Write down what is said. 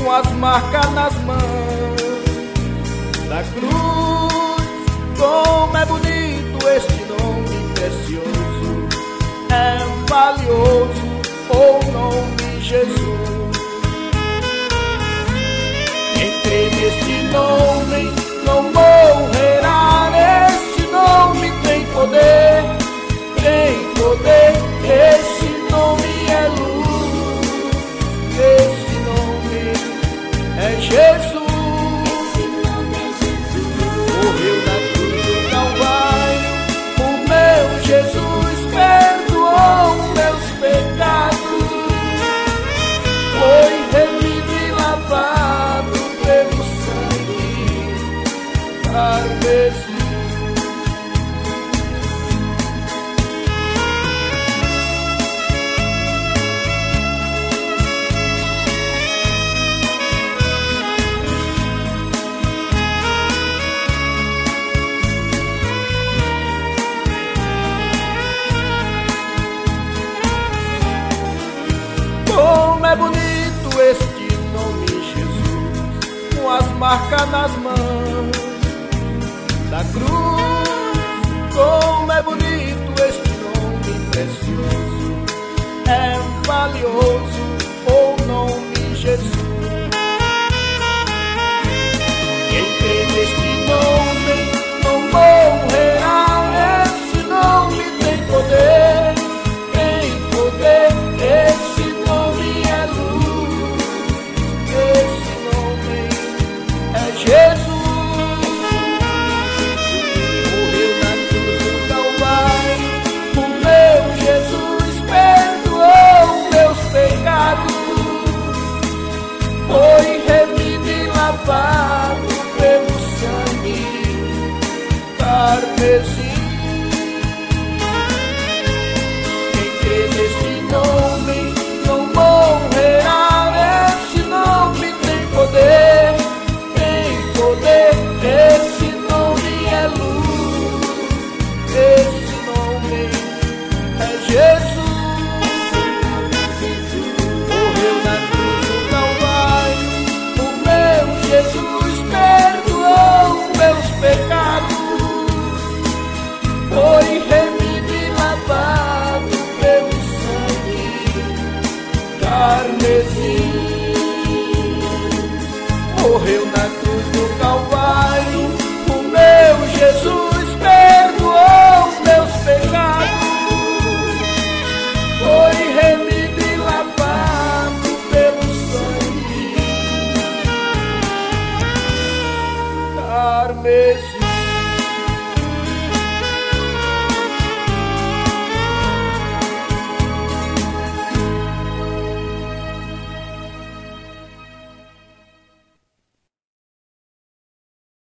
com as marcas nas mãos da cruz. Como é bonito este nome precioso, é valioso o nome Jesus. Quem crê neste nome não morrerá, neste nome tem poder, tem poder. Esse nome é luz, esse nome é Jesus. Morreu na cruz do Calvário, o meu Jesus perdoou meus pecados, foi remido e lavado pelo sangue carmesim. Como é bonito este nome Jesus, com as marcas nas mãos da cruz. Como é bonito este nome precioso, é valioso o nome Jesus. Quem crê neste nome não morrerá, esse nome tem poder, tem poder. Esse nome é luz, esse nome é Jesus. Morreu na cruz do Calvário, o meu Jesus perdoou meus pecados, foi remido e lavado pelo sangue carmesim. Quem crê neste nome não morrerá, esse nome tem poder, tem poder. Esse nome é luz, esse nome é Jesus. Morreu na cruz do Calvário, o meu Jesus perdoou meus pecados, foi remido e lavado pelo carmesim. Morreu na cruz do Calvário,